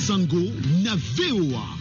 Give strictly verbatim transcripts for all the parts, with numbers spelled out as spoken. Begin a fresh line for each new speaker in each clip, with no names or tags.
Isango na V O A.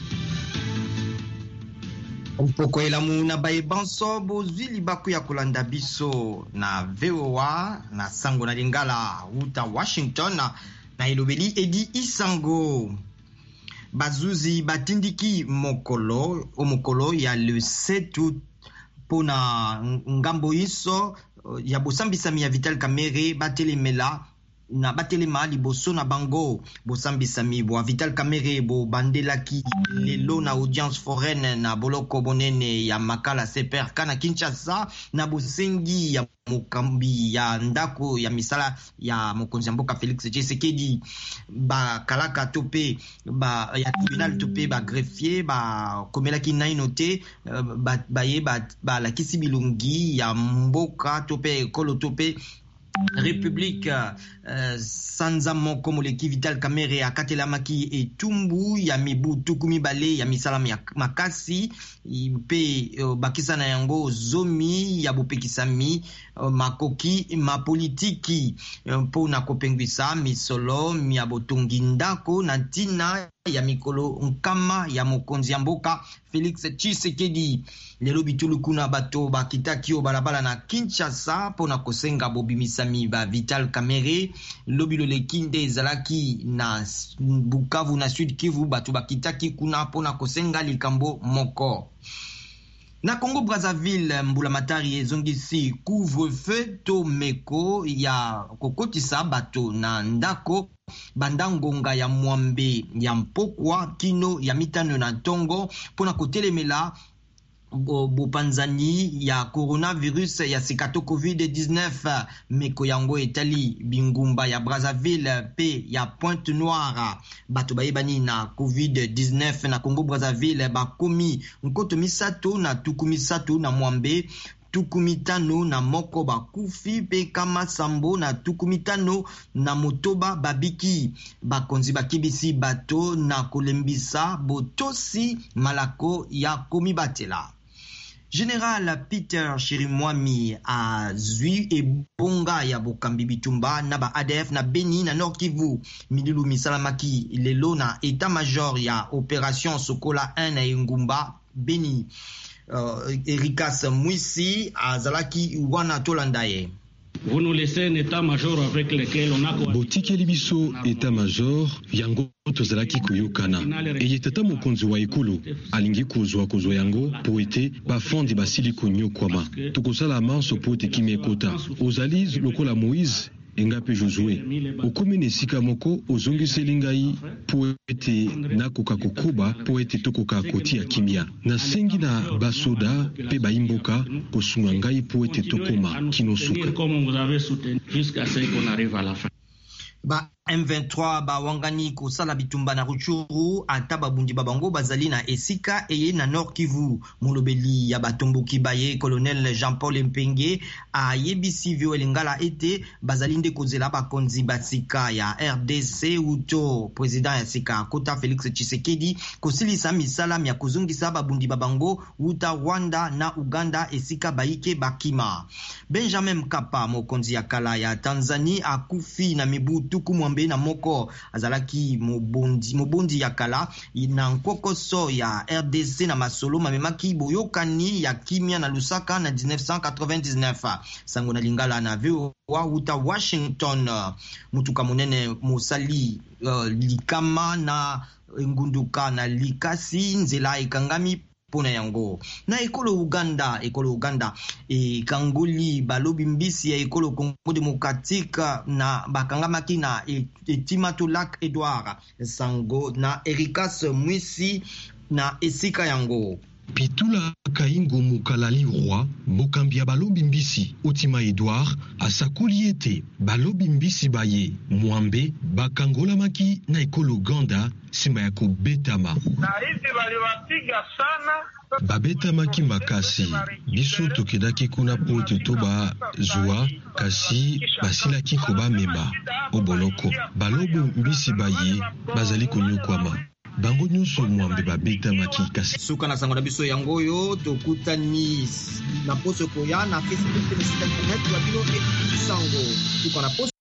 Mpoko elamu na baye banso bozwi libaku ya kolanda biso na V O A na sango na lingala uta Washington na ilobeli edi Isango. Bazuzi batindiki mokolo o mokolo ya le sept août pona ngambo iso ya bosambisami ya Vital Kamerhe batelemela na batelema liboso na bango bosambisami bo Vital Kamerhe bo bandelaki lelo na audience foraine na boloko bonene ya makala C P R K na Kinshasa na bosengi ya mokambi ya ndako ya misala ya mokonzi ya mboka Félix Tshisekedi ba kalaka tope ba ya tribunal tope ba greffier ba komelaki naino te ba baye ba, ba la kisi bilungi ya mboka tope kolo tope République uh, sanza moko moleki Vital Kamerhe akatelamaki etumbu ya mibu tukumi bale ya misala ya makasi pe uh, bakisa na yango zomi ya bopekisami uh, makoki mapolitiki mpo uh, na kopengwisa misolo ya botongi ndako na ntina ya mikolo nkama ya mokonzi ya mboka Félix Tshisekedi. Lelo bitulu kuna bato bakitaki o balabala na Kinshasa pona kosenga bobimisami ba Vital Kamerhe. Lobilo lekinde ezalaki na Bukavu na Sud Kivu bato bakitaki kuna pona kosenga likambo moko. Na Congo Brazzaville mbulamatari ezongisi couvre-feu to meko ya kokotisa bato na ndako bandangonga ya mwambe ya mpokwa kino ya mitano na ntongo pona kotelemela bopanzani ya coronavirus ya sikato covid dix-neuf meko yango etali bingumba ya Brazzaville pe ya Pointe Noire. Bato bayebani na covid dix-neuf na Congo Brazzaville bakomi nkoto misato na tuku misato na mwambe tukumitano na moko bakufi pe kama sambo na tukumitano na motoba babiki. Bakonzi bakibisi bato na kolembisa botosi malako ya komibatela. Général Peter Chirimwami a zui ebonga ya bokambi bitumba na ba A D F na Beni na Nord Kivu. Midilu misalamaki lelo na état-major ya opération Sokola un na Ngumba Beni. Uh, Erikas Mwisi azalaki wana tolandaye.
Vous nous laissez un état-major avec lequel on a
botikeli biso état-major yango tozalaki koyokana eye tata mokonzi wa ekolo alingi kozwa kozwa yango po ete bafondi basili konyokwama tokosala manso po ete kimi ekota ozali lokola Moïse engape Josué okomi na esika moko ozongiseli ngai po ete nakoka kokoba po ete tokoka kotia kimia nasengi na basoda pe bayimboka kosunga ngai po ete tokoma kinosuka.
Ba M vingt-trois ba wangani kosala bitumba na Ruchuru ata babundi babango bazali na esika eye na Nord Kivu. Molobeli ya batomboki baye colonel Jean-Paul Mpenge a yebisi vio elingala ete bazali nde kozela bakonzi basika ya R D C uto president ya sika kota Félix Tshisekedi kosilisa misala ya kuzungisa babundi babango uta Rwanda na Uganda esika baike bakima. Benjamin Mkapa mokonzi ya kala ya Tanzania akufi na mibu tuku na moko azalaki mobondi mobondi ya kala na nkokoso ya R D C na masolo mamemaki boyokani ya kimia na Lusaka na mille neuf cent quatre-vingt-dix-neuf. Sango na lingala na V O A uta Washington. Mutuka munene mosali uh, likama na ngunduka na likasi nzela ikangami pona yango. Na ekolo Uganda, ekolo Uganda e kangoli balobi mbisi ya ekolo Congo Démocratique na bakangamaki na Etimato Lac Edouard. Sango na Erikas Mwisi na esika yango.
Pitula kaingo mukalali roi mokambi ya balobi mbisi Otima Edouard asakoli ete balobi mbisi baye mwambe bakangola maki na ekolo Uganda sima ya kobetama
na hizi waliwapiga sana
babetamaki makasi biso tokedaki kuna po ete toba zwa kasi basilaki kobamema oboloko balobi mbisi baye bazali konyokwama bango nyonso mwambe babetamaki kasi
suka na sango na biso yangoyo tokutani na poso koya na Facebook na site internet wa bino e sango suka na poso